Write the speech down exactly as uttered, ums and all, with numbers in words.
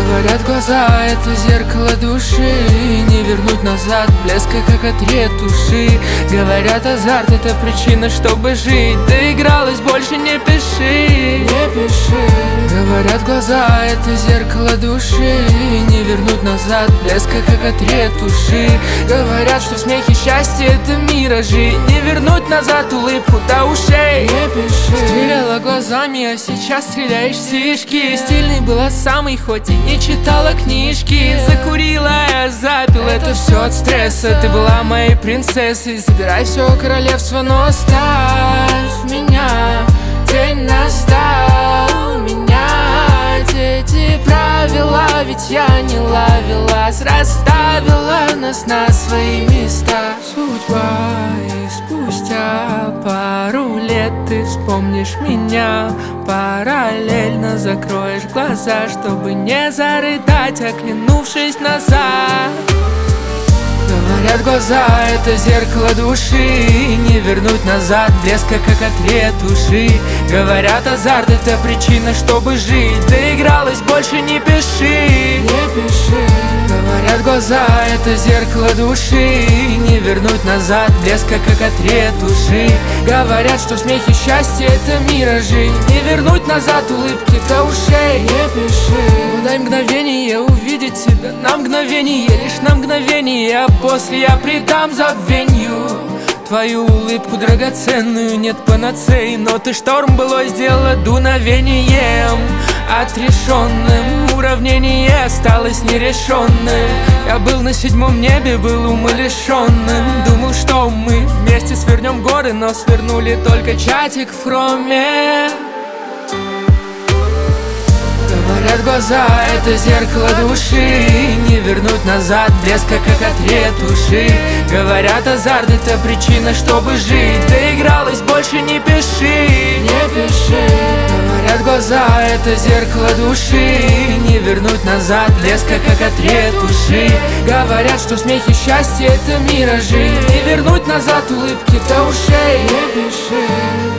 Говорят, глаза — это зеркало души, не вернуть назад блеска, как от ретуши. Говорят, азарт — это причина, чтобы жить. Доигралась, больше не пиши, не пиши. Говорят, глаза — это зеркало души, не вернуть назад блеска, как от ретуши. Говорят, что смех и счастье — это миражи, не вернуть назад улыбку до ушей, не пиши. Стреляла глазами, а сейчас стреляешь в сишки. Стильный была самый, хоть и не читала книжки. Закурила, я запил, это все от стресса. Ты была моей принцессой, забирай все королевство, но оставь меня. День настал, менять эти правила, ведь я не ловилась, расставила нас на свои места. Судьба, и спустя пару лет ты вспомнишь меня. Параллельно закроешь глаза, чтобы не зарыдать, оглянувшись назад. Говорят, глаза — это зеркало души, не вернуть назад блеска, как от ретуши. Говорят, азарт — это причина, чтобы жить. Доигралась, больше не пиши, не пиши. Говорят, глаза — это зеркало души, не вернуть назад блеска, как от ретуши. Говорят, что смех и счастье — это миражи, не вернуть назад улыбки до ушей, не пиши. Дай мгновение увидеть тебя, на мгновение, лишь на мгновение, а после я предам забвенью. Твою улыбку драгоценную, нет панацеи, но ты шторм былой сделала дуновением. Отрешенным уравнение осталось нерешенным. Я был на седьмом небе, был умалишенным. Думал, что мы вместе свернем горы, но свернули только чатик в хроме. Говорят, глаза — это зеркало души, не вернуть назад блеска, как от ретуши. Говорят, азарт — это причина, чтобы жить. Доигралась, больше не пиши, не пиши. Говорят, глаза — это зеркало души, не вернуть назад блеска, как от ретуши. Говорят, что смех и счастье — это миражи, не вернуть назад улыбки до ушей, не пиши.